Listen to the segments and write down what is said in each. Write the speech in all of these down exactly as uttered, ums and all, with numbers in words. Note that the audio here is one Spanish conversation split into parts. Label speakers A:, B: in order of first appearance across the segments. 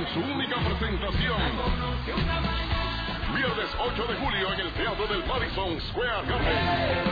A: su única presentación. Viernes ocho de julio en el Teatro del Madison Square Garden.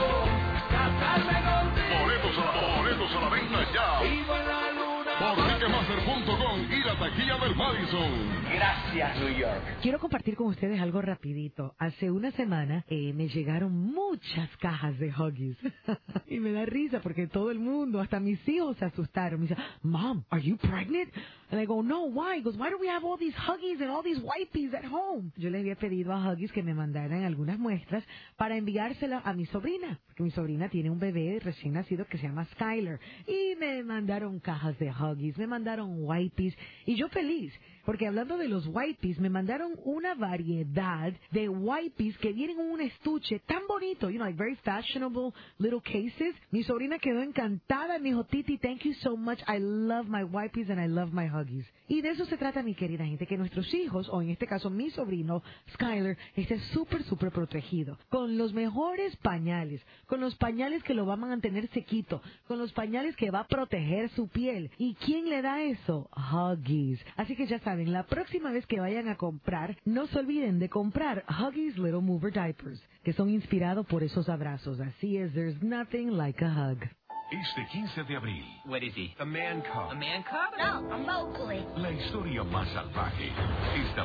A: Boletos a la, boletos a la venta ya. Por Ticketmaster punto com y la taquilla del Madison.
B: Gracias, New York.
C: Quiero compartir con ustedes algo rapidito. Hace una semana eh, me llegaron muchas cajas de Huggies. Y me da risa porque todo el mundo, hasta mis hijos se asustaron. Me dicen, Mom, are you pregnant? And I go, no, why? He goes, why do we have all these Huggies and all these wipes at home? Yo le había pedido a Huggies que me mandaran algunas muestras para enviárselas a mi sobrina. Porque mi sobrina tiene un bebé recién nacido que se llama Skyler. Y me mandaron cajas de Huggies, me mandaron wipes. Y yo feliz. Porque hablando de los wipes, me mandaron una variedad de wipes que vienen en un estuche tan bonito, you know, like very fashionable little cases. Mi sobrina quedó encantada, me dijo, Titi, thank you so much, I love my wipes and I love my Huggies. Y de eso se trata, mi querida gente, que nuestros hijos, o en este caso mi sobrino, Skyler, esté súper, súper protegido. Con los mejores pañales, con los pañales que lo van a mantener sequito, con los pañales que va a proteger su piel. ¿Y quién le da eso? Huggies. Así que ya saben, la próxima vez que vayan a comprar, no se olviden de comprar Huggies Little Mover Diapers, que son inspirados por esos abrazos. Así es, there's nothing like a hug.
A: Este quince de abril.
B: What is he?
A: A man cub.
B: A man cub?
D: No, a Mowgli.
A: La historia más salvaje. Esta